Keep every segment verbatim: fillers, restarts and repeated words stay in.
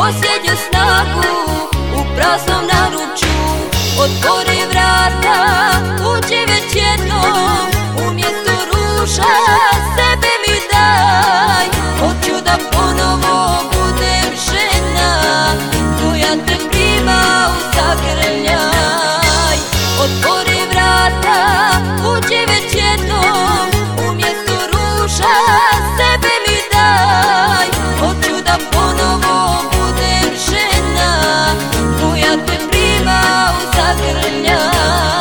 posljednju snagu u praznom naručju. Otvori vrata, uđi već jednom, umjesto ruža sebe mi daj. Hoću da ponovo budem žena koja te prima u zagrljaj. Otvori vrata, uđi već jednom, umjesto ruža sebe mi daj. Hoću da ponovo budem žena koja te prima u zagrljaj.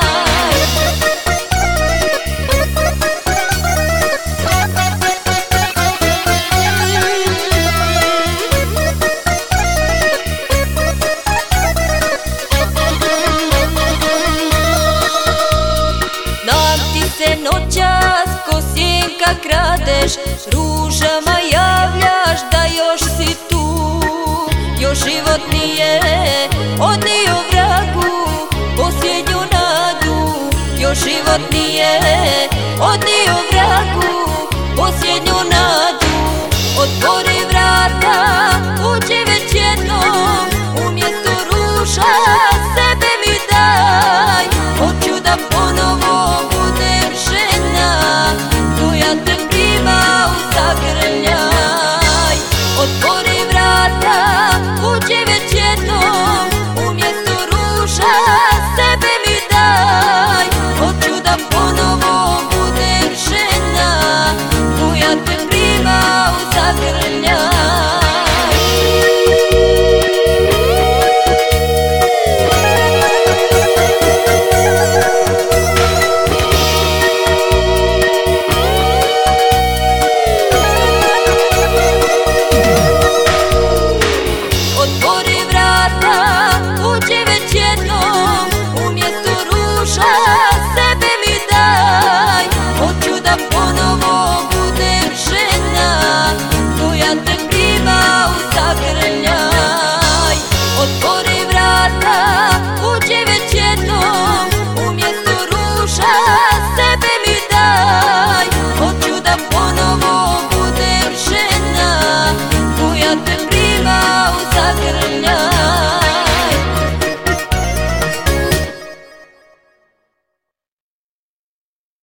Nam ti se noćas ko sjenka kradeš, ružama javljaš da još si tu. Još život nije odnio vragu posljednju nadu. Još život nije odnio vragu posljednju nadu. Otvori vrata, uđi već jednom, umjesto ruža sebe mi daj. Hoću da ponovo budem žena koja te prima u zagrljaj. Otvori vrata, uđi već jednom, umjesto ruža sebe mi daj. Hoću da ponovo budem žena koja te prima u zagrljaj.